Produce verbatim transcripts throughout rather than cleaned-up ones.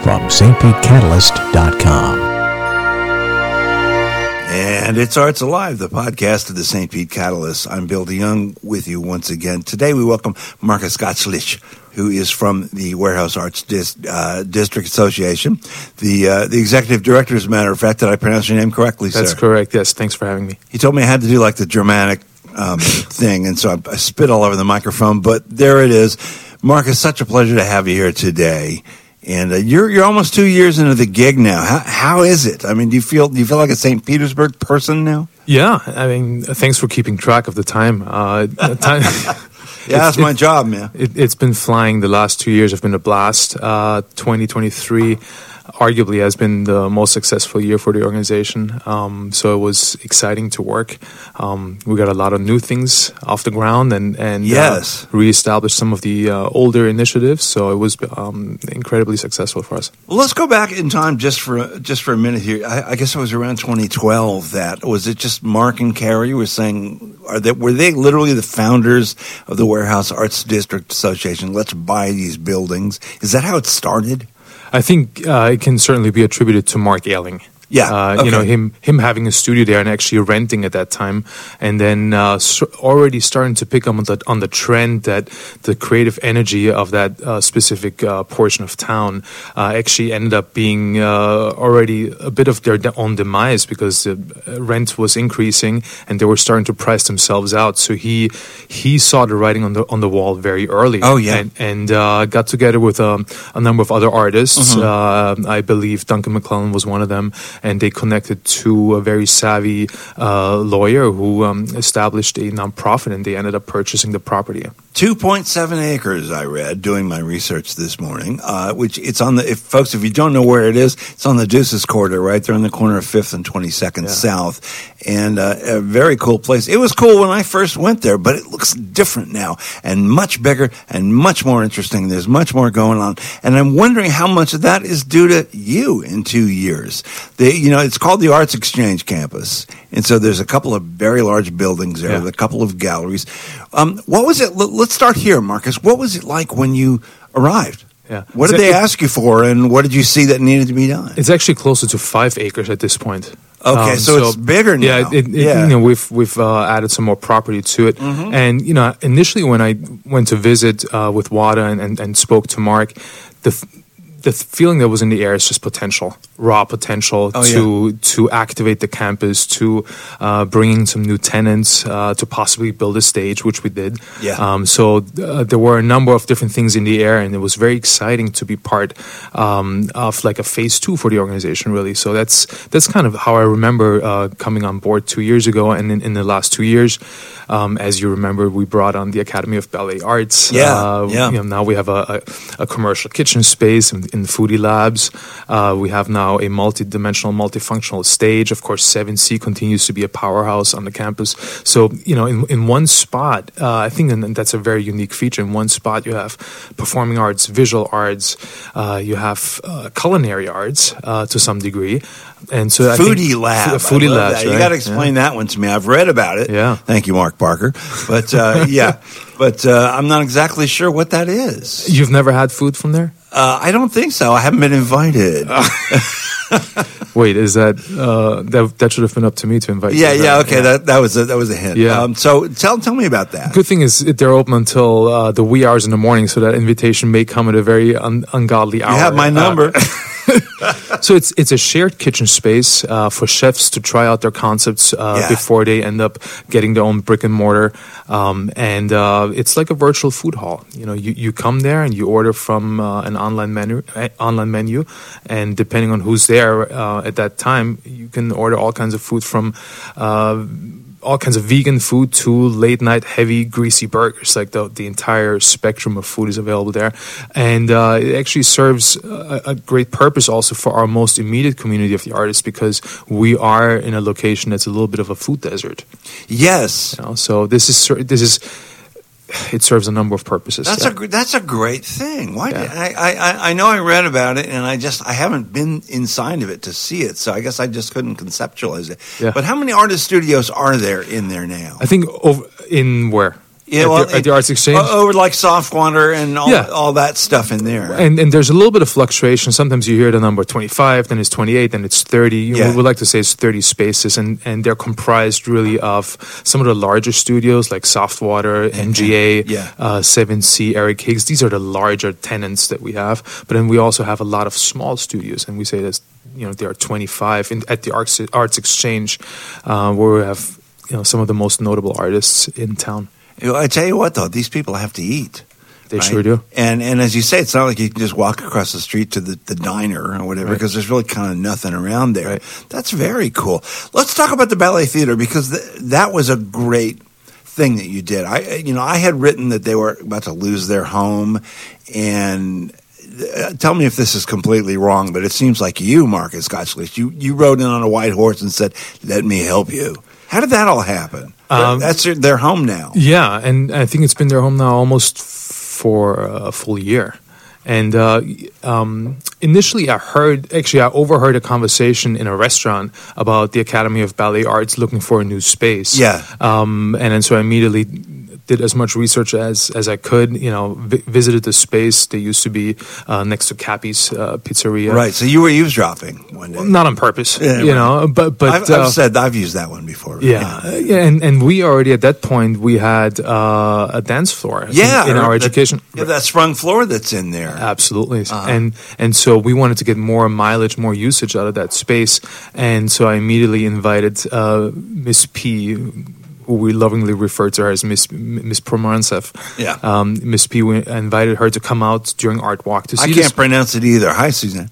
from s t pete catalyst dot com. And it's Arts Alive, the podcast of the Saint Pete Catalyst. I'm Bill DeYoung with you once again. Today we welcome Marcus Gottslich, who is from the Warehouse Arts Dis, uh, District Association, the uh, the executive director, as a matter of fact. Did I pronounce your name correctly, sir? That's correct, yes. Thanks for having me. He told me I had to do like the Germanic um, thing, and so I, I spit all over the microphone, but there it is. Marcus, such a pleasure to have you here today. And uh, you're you're almost two years into the gig now. How how is it? I mean, do you feel do you feel like a Saint Petersburg person now? Yeah, I mean, thanks for keeping track of the time. Uh, time yeah, that's my job, man. It, it's been flying the last two years. Have been a blast. Uh, twenty twenty-three arguably has been the most successful year for the organization. Um, so it was exciting to work. Um, we got a lot of new things off the ground and, and yes. uh, reestablished some of the uh, older initiatives. So it was um, incredibly successful for us. Well, let's go back in time just for just for a minute here. I, I guess it was around twenty twelve that, was it just Mark and Carrie were saying, are they, were they literally the founders of the Warehouse Arts District Association? Let's buy these buildings. Is that how it started? I think uh, it can certainly be attributed to Mark Ailing. Yeah, uh, okay. You know, him him having a studio there and actually renting at that time, and then uh, so already starting to pick up on the on the trend that the creative energy of that uh, specific uh, portion of town uh, actually ended up being uh, already a bit of their own demise, because the rent was increasing and they were starting to price themselves out. So he he saw the writing on the on the wall very early. Oh yeah, and, and uh, got together with um, a number of other artists. Mm-hmm. uh, I believe Duncan McClellan was one of them. And they connected to a very savvy uh, lawyer who um, established a nonprofit, and they ended up purchasing the property. two point seven acres, I read, doing my research this morning, uh, which it's on the, if folks, if you don't know where it is, it's on the Deuces Corridor, right there on the corner of fifth and twenty-second yeah. South. And uh, a very cool place. It was cool when I first went there, but it looks different now and much bigger and much more interesting. There's much more going on. And I'm wondering how much of that is due to you in two years. The, you know, it's called the Arts Exchange Campus. And so there's a couple of very large buildings there, yeah. with a couple of galleries. Um, what was it? Let's start here, Marcus. What was it like when you arrived? Yeah. What did they ask you for, and what did you see that needed to be done? It's actually closer to five acres at this point. Okay, um, so, so it's bigger now. Yeah, it, it, yeah. You know, we've we've uh, added some more property to it, mm-hmm. and you know, initially when I went to visit uh, with Wada and, and, and spoke to Mark, the the feeling that was in the air is just potential, raw potential oh, to yeah. to activate the campus, to uh, bring in some new tenants, uh, to possibly build a stage, which we did. Yeah. Um, so uh, there were a number of different things in the air, and it was very exciting to be part um, of like a phase two for the organization, really. So that's that's kind of how I remember uh, coming on board two years ago, and in, in the last two years, um, as you remember, we brought on the Academy of Ballet Arts. Yeah. Uh, yeah. You know, now we have a, a, a commercial kitchen space and in the Foodie Labs. Uh, we have now a multi-dimensional, multifunctional stage. Of course, seven C continues to be a powerhouse on the campus. So, you know, in, in one spot, uh, I think and that's a very unique feature. In one spot, you have performing arts, visual arts, uh, you have uh, culinary arts uh, to some degree. And so I Foodie think, Lab. F- Foodie Labs, right? You got to explain yeah. that one to me. I've read about it. Yeah. Thank you, Mark Parker. But, uh, yeah, but uh, I'm not exactly sure what that is. You've never had food from there? Uh, I don't think so. I haven't been invited. Wait, is that uh, that that should have been up to me to invite yeah, you? Yeah, okay, yeah. That that was a, that was a hint. Yeah. Um, so tell tell me about that. Good thing is they're open until uh, the wee hours in the morning, so that invitation may come at a very un- ungodly hour. You have my number. Uh, so it's it's a shared kitchen space uh, for chefs to try out their concepts uh, yeah. before they end up getting their own brick and mortar, um, and uh, it's like a virtual food hall. You know, you, you come there and you order from uh, an online menu, uh, online menu, and depending on who's there uh, at that time, you can order all kinds of food from. Uh, all kinds of vegan food to late night heavy greasy burgers. Like the the entire spectrum of food is available there, and uh, it actually serves a, a great purpose also for our most immediate community of the artists, because we are in a location that's a little bit of a food desert. Yes. You know, so this is this is. It serves a number of purposes. That's yeah. a that's a great thing. Why? Yeah. Did, I, I I know I read about it, and I just I haven't been inside of it to see it. So I guess I just couldn't conceptualize it. Yeah. But how many artist studios are there in there now? I think over in where Yeah, at, well, the, at the Arts Exchange. o- Over like soft water and all, Yeah. all that stuff in there. And and there's a little bit of fluctuation. Sometimes you hear the number twenty-five, then it's twenty-eight, then it's thirty. You Yeah. know, we like to say it's thirty spaces, and, and they're comprised really of some of the larger studios like Softwater, N G A, Yeah. uh, seven C, Eric Higgs. These are the larger tenants that we have. But then we also have a lot of small studios, and we say that you know there are twenty-five in, at the Arts Arts Exchange, uh, where we have you know some of the most notable artists in town. You know, I tell you what, though, these people have to eat. They right? sure do. And and as you say, it's not like you can just walk across the street to the, the diner or whatever, Right. because there's really kind of nothing around there. Right. That's very cool. Let's talk about the Ballet Theater, because th- that was a great thing that you did. I you know I had written that they were about to lose their home, and uh, tell me if this is completely wrong, but it seems like you, Marcus Gotchlish, you you rode in on a white horse and said, "Let me help you." How did that all happen? Um, That's their, their home now. Yeah, and I think it's been their home now almost for a full year. And uh, um, initially, I heard, actually, I overheard a conversation in a restaurant about the Academy of Ballet Arts looking for a new space. Yeah. Um, and then so I immediately did as much research as, as I could, you know, vi- visited the space. They used to be uh, next to Cappy's uh, Pizzeria. Right, so you were eavesdropping one day. Not on purpose, Yeah, you right. know, but, but I've, uh, I've said I've used that one before. yeah, uh, yeah, and, and we already at that point we had uh, a dance floor yeah, in, in our that- education. Yeah, that sprung floor that's in there. Absolutely, Uh-huh. and and so we wanted to get more mileage, more usage out of that space, and so I immediately invited uh, Miss P, who we lovingly refer to her as Miss Miss Promorantsev. Yeah. um, Miss P. We invited her to come out during Art Walk to see. I this- can't pronounce it either. Hi, Suzanne.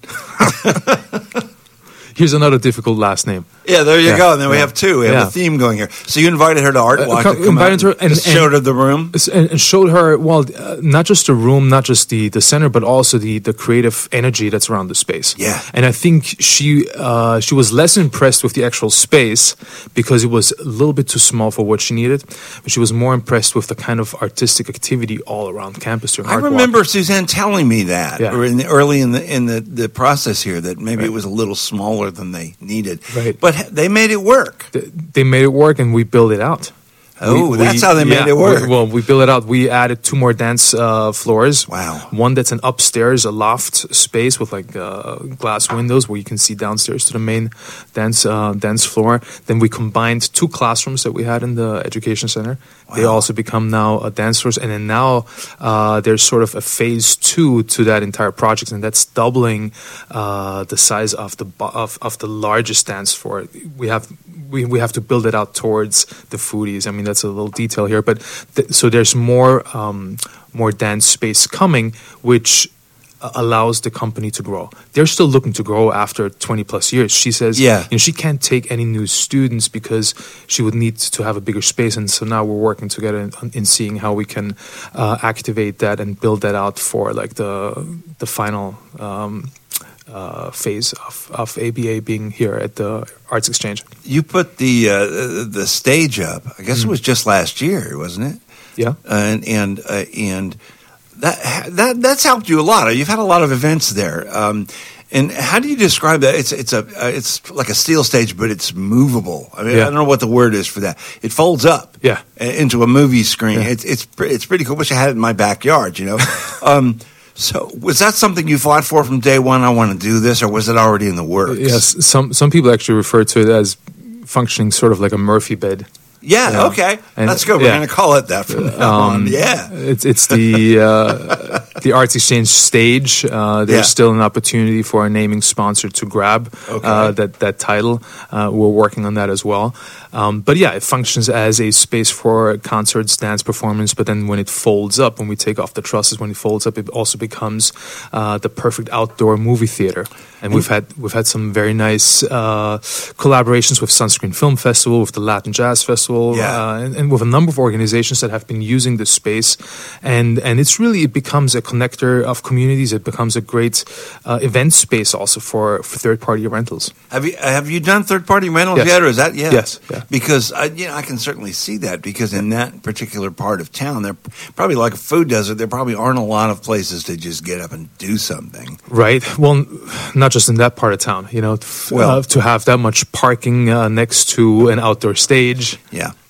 Here's another difficult last name. Yeah, there you Yeah, go. And then we yeah. have two. We have Yeah. a theme going here. So you invited her to Art Uh, Walk co- to come invited out her and- just and- showed her the room. S- and and showed her well uh, not just the room, not just the the center, but also the the creative energy that's around the space. Yeah. And I think she uh, she was less impressed with the actual space because it was a little bit too small for what she needed, but she was more impressed with the kind of artistic activity all around campus during I Art Walk. remember Suzanne telling me that, Yeah. or in the, early in the in the, the process here, that maybe it was a little smaller than they needed. Right. But ha- they made it work. Th- they made it work, and we built it out. Oh, We- that's we- how they made yeah, it work. we- well, we built it out. We added two more dance uh, floors. Wow. One that's an upstairs, a loft space with like uh, glass windows where you can see downstairs to the main dance uh, dance floor. Then we combined two classrooms that we had in the education center. They Wow. also become now uh, dance floors. And then now uh, there's sort of a phase two to that entire project, and that's doubling uh, the size of the bu- of, of the largest dance floor. We have we, we have to build it out towards the foodies. I mean, that's a little detail here, but th- so there's more um, more dance space coming, which uh, allows the company to grow. They're still looking to grow after twenty plus years. She says, Yeah. you know, she can't take any new students because she would need to have a bigger space. And so now we're working together in, in seeing how we can uh, activate that and build that out for like the the final. Um, uh, phase of, of A B A being here at the Arts Exchange. You put the uh, the stage up. I guess Mm. it was just last year, wasn't it? Yeah. and and uh, and that that that's helped you a lot. You've had a lot of events there. Um, and how do you describe that? It's it's a uh, it's like a steel stage, but it's movable. I mean, Yeah. I don't know what the word is for that. It folds up, Yeah. uh, into a movie screen. Yeah. It's it's pre- it's pretty cool. Wish I had it in my backyard. You know. um, so was that something you fought for from day one? I want to do this, or was it already in the works? Yes, some some people actually refer to it as functioning sort of like a Murphy bed. Yeah. Yeah. Okay. And- That's good. We're yeah. going to call it that from now on. Um, Yeah. It's it's the uh, the Arts Exchange stage. Uh, there's Yeah. still an opportunity for a naming sponsor to grab Okay. uh, that that title. Uh, we're working on that as well. Um, but yeah, it functions as a space for concerts, dance performance. But then when it folds up, when we take off the trusses, when it folds up, it also becomes uh, the perfect outdoor movie theater. And we've had we've had some very nice uh, collaborations with Sunscreen Film Festival, with the Latin Jazz Festival, Yeah. uh, and, and with a number of organizations that have been using this space. And and it's really it becomes a connector of communities. It becomes a great uh, event space also for, for third party rentals. Have you have you done third party rentals Yes. yet, or is that yeah? Yes, yeah. Because I, you know, I can certainly see that, because in that particular part of town, they're probably like a food desert. There probably aren't a lot of places to just get up and do something. Right. Well, not just in that part of town. You know, f- Well- uh, to have that much parking uh, next to an outdoor stage. Yeah.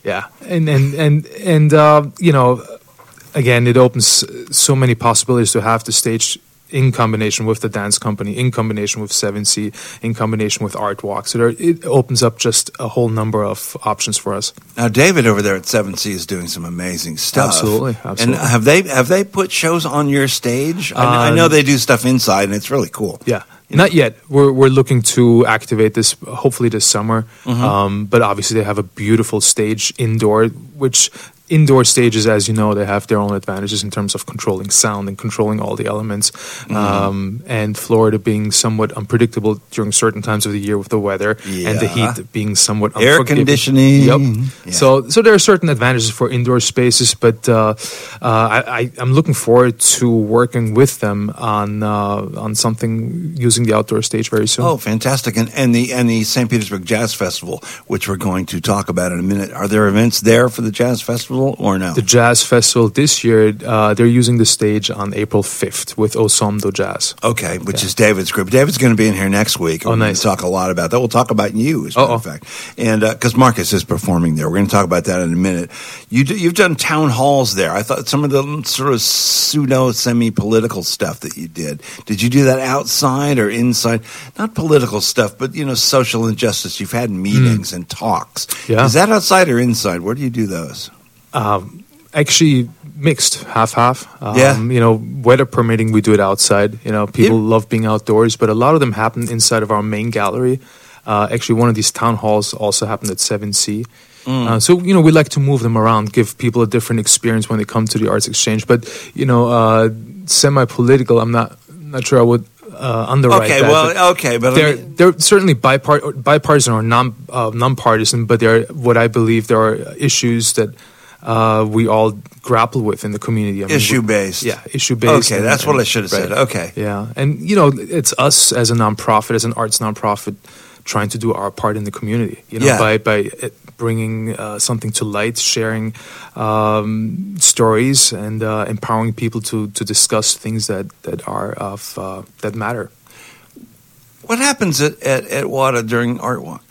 Yeah, and and and and uh, you know, again, it opens so many possibilities to have the stage in combination with the dance company, in combination with seven C, in combination with Art Walk. So there, it opens up just a whole number of options for us. Now, David over there at seven C is doing some amazing stuff. Absolutely, absolutely. And have they have they put shows on your stage? I, uh, I know they do stuff inside, and it's really cool. Yeah. Not yet. We're we're looking to activate this hopefully this summer. Mm-hmm. Um, but obviously they have a beautiful stage indoor, which indoor stages, as you know, they have their own advantages in terms of controlling sound and controlling all the elements. Mm-hmm. Um, and Florida being somewhat unpredictable during certain times of the year with the weather, yeah. and the heat being somewhat air conditioning. Yep. Yeah. So so there are certain advantages for indoor spaces, but uh, uh, I, I, I'm looking forward to working with them on uh, on something using the outdoor stage very soon. Oh, fantastic! And and the and the Saint Petersburg Jazz Festival, which we're going to talk about in a minute. Are there events there for the Jazz Festival? Or no? The Jazz Festival this year, uh, they're using the stage on April fifth with Osomdo Jazz. Okay, which yeah. is David's group. David's going to be in here next week. Oh, We're nice. going to talk a lot about that. We'll talk about you, as a matter of fact. And because uh, Marcus is performing there. We're going to talk about that in a minute. You do, you've done town halls there. I thought some of the sort of pseudo, semi-political stuff that you did. Did you do that outside or inside? Not political stuff, but, you know, social injustice. You've had meetings mm. and talks. Yeah. Is that outside or inside? Where do you do those? Um, actually mixed, half-half. Um, yeah. You know, weather permitting, we do it outside. You know, people yeah. love being outdoors, but a lot of them happen inside of our main gallery. Uh, actually, one of these town halls also happened at seven C. Mm. Uh, so, you know, we like to move them around, give people a different experience when they come to the Arts Exchange. But, you know, uh, semi-political, I'm not not sure I would uh, underwrite okay, that. Well, but okay, but they're, I mean, they're certainly bipart- bipartisan or non, uh, non-partisan, but they're what I believe there are issues that Uh, we all grapple with in the community. I mean, issue-based. Yeah, issue-based. Okay, and, that's and, what I should have right. said. Okay. Yeah, and, you know, it's us as a nonprofit, as an arts nonprofit, trying to do our part in the community, you know, yeah. by, by bringing uh, something to light, sharing um, stories, and uh, empowering people to, to discuss things that, that are of, uh, that matter. What happens at, at, at W A D A during Art Walk?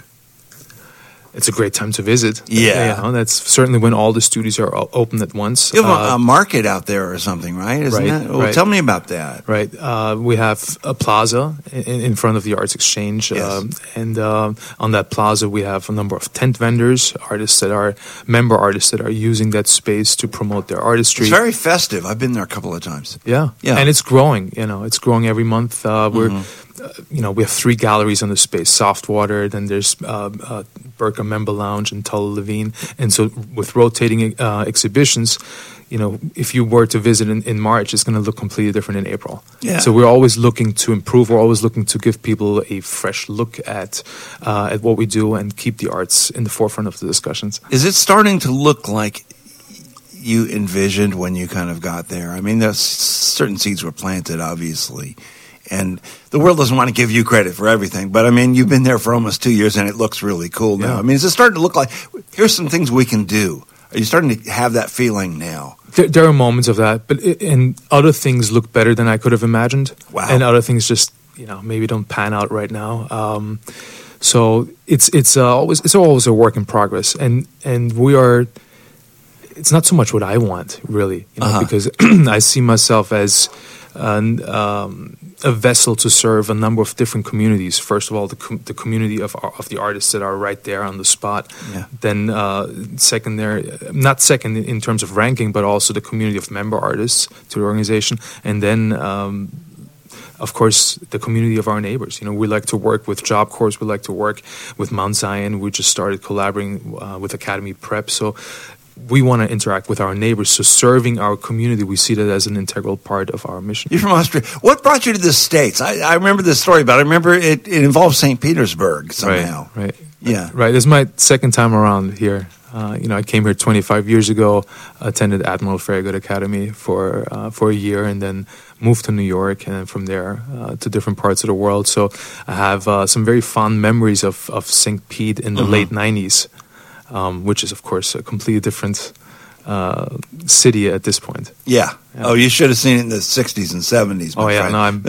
It's a great time to visit. Yeah. You know, that's certainly when all the studios are open at once. You have uh, a, a market out there or something, right? Isn't right, that? Well, right. Tell me about that. Right. Uh, we have a plaza in, in front of the Arts Exchange. Yes. Um, and uh, on that plaza, we have a number of tent vendors, artists that are, member artists that are using that space to promote their artistry. It's very festive. I've been there a couple of times. Yeah. Yeah. And it's growing, you know, it's growing every month. Uh, we're, mm-hmm. Uh, you know, we have three galleries on the space: Softwater, then there's uh, uh, Burka Member Lounge and Tulla Levine. And so, with rotating uh, exhibitions, you know, if you were to visit in, in March, it's going to look completely different in April. Yeah. So we're always looking to improve. We're always looking to give people a fresh look at uh, at what we do and keep the arts in the forefront of the discussions. Is it starting to look like you envisioned when you kind of got there? I mean, there's certain seeds were planted, obviously. And the world doesn't want to give you credit for everything. But, I mean, you've been there for almost two years, and it looks really cool now. Yeah. I mean, is it starting to look like, here's some things we can do? Are you starting to have that feeling now? There, there are moments of that. but it, And other things look better than I could have imagined. Wow. And other things just, you know, maybe don't pan out right now. Um, so it's it's uh, always it's always a work in progress. And, and we are... It's not so much what I want, really, you know, uh-huh. because I see myself as an, um, a vessel to serve a number of different communities. First of all, the, com- the community of of the artists that are right there on the spot. Yeah. Then, uh, second there, not second in terms of ranking, but also the community of member artists to the organization. And then, um, of course, the community of our neighbors. You know, we like to work with Job Corps. We like to work with Mount Zion. We just started collaborating uh, with Academy Prep. So we want to interact with our neighbors. So serving our community, we see that as an integral part of our mission. You're from Austria. What brought you to the States? I, I remember this story, but I remember it, it involved Saint Petersburg somehow. Right, right. Yeah. Right. This is my second time around here. Uh, you know, I came here twenty-five years ago, attended Admiral Farragut Academy for uh, for a year, and then moved to New York, and then from there uh, to different parts of the world. So I have uh, some very fond memories of, of Saint Pete in the mm-hmm. late nineties, um, which is, of course, a completely different uh, city at this point. Yeah. yeah. Oh, you should have seen it in the sixties and seventies. Oh, yeah. friend. No, I'm.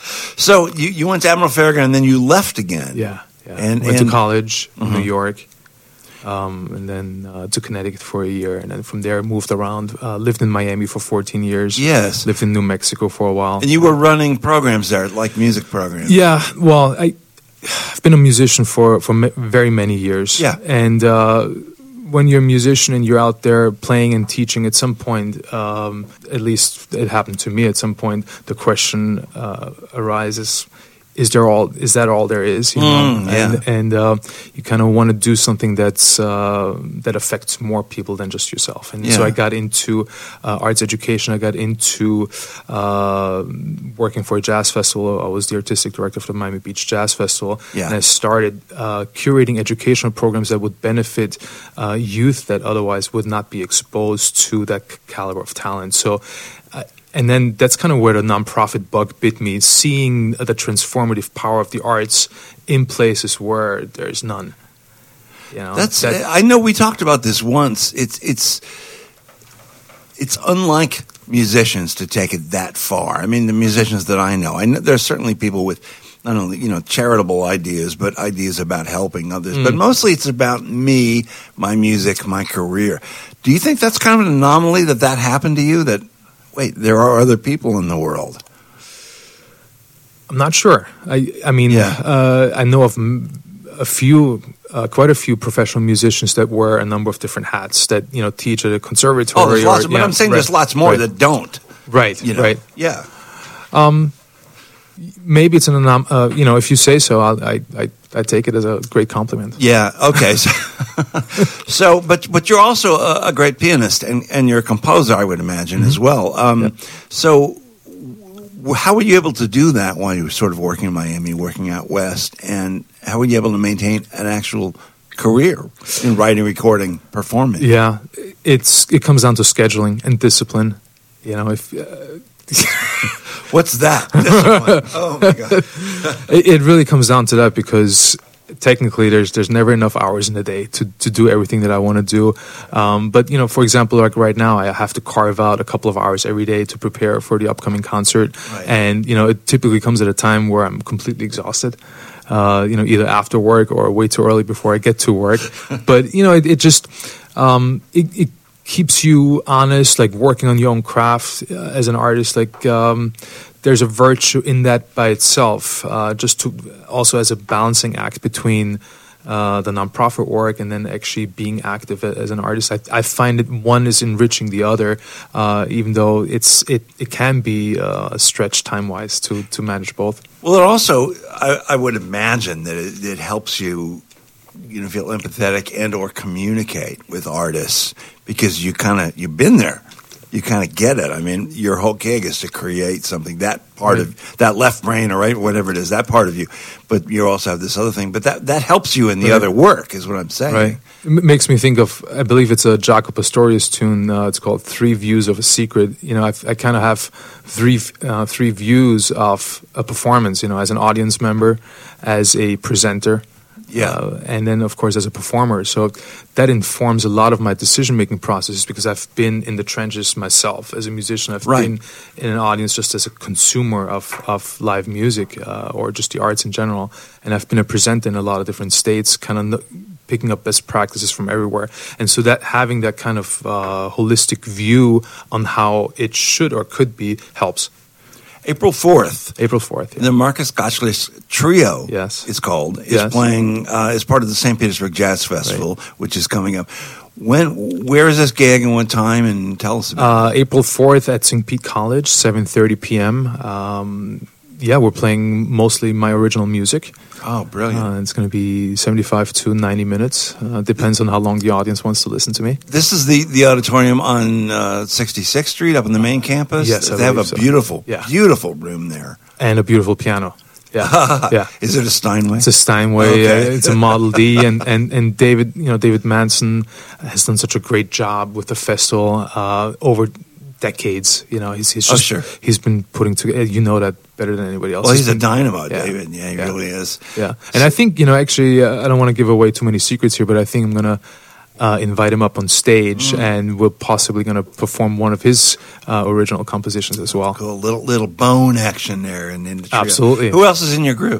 So you, you went to Admiral Farragut, and then you left again. Yeah. yeah. And went and, to college in mm-hmm. New York. um, and then uh, to Connecticut for a year, and then from there moved around. Uh, lived in Miami for fourteen years. Yes. Lived in New Mexico for a while. And you were running programs there, like music programs. Yeah, well, I, I've been a musician for, for me- very many years. Yeah. And uh, when you're a musician and you're out there playing and teaching, at some point, um, at least it happened to me at some point, the question uh, arises, is there all? Is that all there is? You know, Mm, yeah. and and uh, you kind of want to do something that's uh, that affects more people than just yourself. And so Yeah. I got into uh, arts education. I got into uh, working for a jazz festival. I was the artistic director for the Miami Beach Jazz Festival, Yeah. and I started uh, curating educational programs that would benefit uh, youth that otherwise would not be exposed to that c- caliber of talent. So. Uh, And then that's kind of where the nonprofit bug bit me, seeing the transformative power of the arts in places where there's none. You know, That's. that- I know we talked about this once. It's it's it's unlike musicians to take it that far. I mean, the musicians that I know, I know there's certainly people with not only you know charitable ideas, but ideas about helping others. But mostly, it's about me, my music, my career. Do you think that's kind of an anomaly that that happened to you? That wait, there are other people in the world. I'm not sure. I I mean, Yeah. uh, I know of m- a few, uh, quite a few professional musicians that wear a number of different hats. That you know teach at a conservatory. Oh, there's or, lots. But yeah, I'm saying right, there's lots more right, that don't. right, You know. right. Yeah. Maybe it's an anom- uh, you know, if you say so, I'll, I I I take it as a great compliment. Yeah. Okay. So, so but but you're also a, a great pianist and, and you're a composer, I would imagine, as well. Um, Yep. So, w- how were you able to do that while you were sort of working in Miami, working out west, and how were you able to maintain an actual career in writing, recording, performing? Yeah, it's it comes down to scheduling and discipline. You know, if uh, What's that? Discipline. Oh my God. it, it really comes down to that, because technically there's there's never enough hours in the day to, to do everything that I want to do. Um, but you know, for example, like right now, I have to carve out a couple of hours every day to prepare for the upcoming concert, Right. and you know, it typically comes at a time where I'm completely exhausted. Uh, you know, either after work or way too early before I get to work. But you know, it, it just um, it, it keeps you honest, like working on your own craft uh, as an artist. Like um, there's a virtue in that by itself, uh, just to also as a balancing act between uh, the nonprofit work and then actually being active a- as an artist. I, I find that one is enriching the other, uh, even though it's it, it can be uh, a stretch time wise to to manage both. Well, it also, I, I would imagine that it, it helps you, you know, feel empathetic and or communicate with artists, because you kind of you've been there, you kind of get it. I mean, your whole gig is to create something, that part Right. of that left brain, or right, whatever it is, that part of you. But you also have this other thing. But that that helps you in the Right. other work, is what I'm saying. Right. It m- makes me think of, I believe it's a Jaco Pastorius tune. Uh, it's called Three Views of a Secret. You know, I've, I kind of have three f- uh, three views of a performance, you know, as an audience member, as a presenter, Yeah. uh, and then, of course, as a performer. So that informs a lot of my decision-making processes, because I've been in the trenches myself as a musician. I've Right. been in an audience just as a consumer of, of live music uh, or just the arts in general. And I've been a presenter in a lot of different states, kind of kn- picking up best practices from everywhere. And so that having that kind of uh, holistic view on how it should or could be helps. April fourth. April fourth. Yeah. The Marcus Gotchlis Trio, Yes. it's called, is Yes. playing uh, as part of the Saint Petersburg Jazz Festival, which is coming up. When, where is this gig and what time? And tell us about Uh, April fourth at Saint Pete College, seven thirty p.m. Um, yeah, we're playing mostly my original music. it. Oh, brilliant! Uh, it's going to be seventy-five to ninety minutes. Uh, depends on how long the audience wants to listen to me. This is the, the auditorium on uh, sixty-sixth Street up on the main campus. Yes, I they have a believe so. beautiful, Yeah. beautiful room there. And a beautiful piano. Yeah, yeah. Is it a Steinway? It's a Steinway. Okay. Uh, it's a Model D, and, and, and David, you know, David Manson has done such a great job with the festival uh, over decades. You know, he's he's Oh, just sure. he's been putting together. You know that better than anybody else. Well, he's a been- dynamo, Yeah. David. Yeah, he Yeah. really is. Yeah, and I think, you know, actually, uh, I don't want to give away too many secrets here, but I think I'm gonna uh, invite him up on stage, Mm. and we're possibly gonna perform one of his uh, original compositions as well. Cool, little little bone action there, and in the trio. Absolutely. Who else is in your group?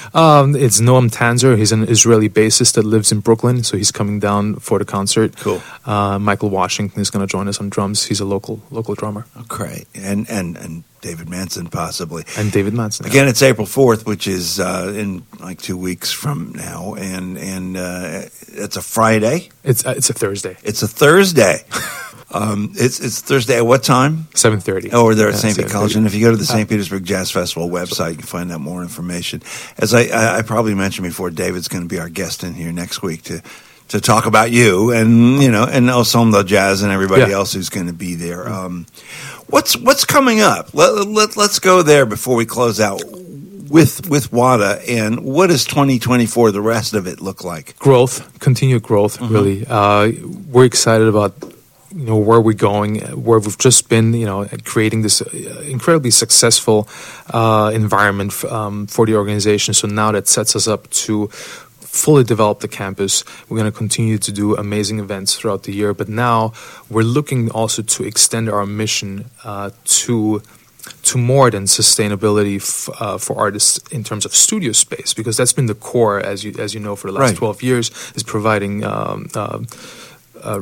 Um, it's Noam Tanzer. He's an Israeli bassist that lives in Brooklyn, so he's coming down for the concert. Cool. Uh, Michael Washington is going to join us on drums. He's a local local drummer. Oh, great. And, and, and David Manson, possibly. And David Manson. Again, yeah. It's April fourth, which is uh, in like two weeks from now, and and uh, it's a Friday. It's uh, it's a Thursday. It's a Thursday. um, it's it's Thursday at what time? seven thirty. Oh, we're there at Yeah, Saint Pete College. And if you go to the Saint Petersburg Jazz Festival website, you can find out more information. As I, I, I probably mentioned before, David's going to be our guest in here next week to to talk about you and, you know, and Ensemble Jazz and everybody Yeah. else who's going to be there. Um, what's what's coming up? Let, let, let's go there before we close out with with WADA. And what does twenty twenty-four, the rest of it, look like? Growth, continued growth, Mm-hmm. really. Uh, we're excited about, you know, where we're going, where we've just been, you know, creating this uh, incredibly successful uh, environment f- um, for the organization. So now that sets us up to fully develop the campus. We're going to continue to do amazing events throughout the year, but now we're looking also to extend our mission uh, to to more than sustainability f- uh, for artists in terms of studio space, because that's been the core, as you as you know, for the last Right. twelve years, is providing um, uh, uh,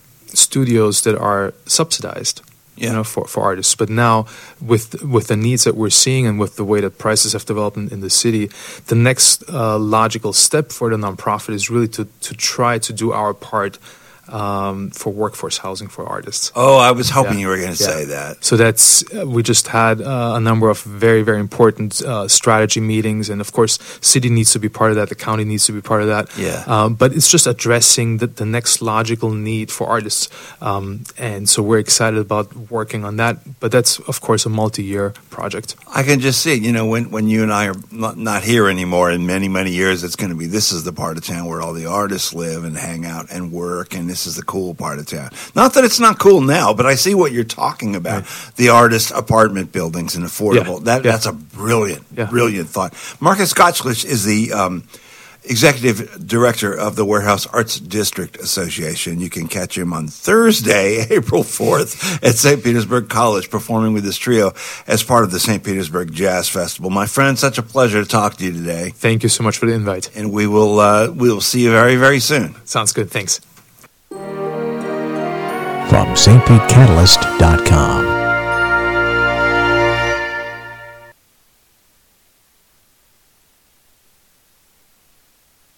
studios that are subsidized. Yeah. You know, for, for artists. But now, with with the needs that we're seeing and with the way that prices have developed in, in the city, the next uh, logical step for the nonprofit is really to to try to do our part um, for workforce housing for artists. Oh, I was hoping Yeah. you were going to Yeah. say that. So that's uh, we just had uh, a number of very very important uh, strategy meetings, and of course, city needs to be part of that. The county needs to be part of that. Yeah. Um, but it's just addressing the, the next logical need for artists, um, and so we're excited about working on that. But that's of course a multi-year project. I can just see, you know, when, when you and I are not, not here anymore in many, many years, it's going to be, this is the part of town where all the artists live and hang out and work, and this is the cool part of town. Not that it's not cool now, but I see what you're talking about, the artist apartment buildings and affordable. Yeah, That yeah. That's a brilliant, Yeah. brilliant thought. Marcus Gottschlich is the um, executive director of the Warehouse Arts District Association. You can catch him on Thursday, April fourth at Saint Petersburg College, performing with his trio as part of the Saint Petersburg Jazz Festival. My friend, such a pleasure to talk to you today. Thank you so much for the invite. And we will uh, we will see you very, very soon. Sounds good. Thanks. From St Pete Catalyst dot com.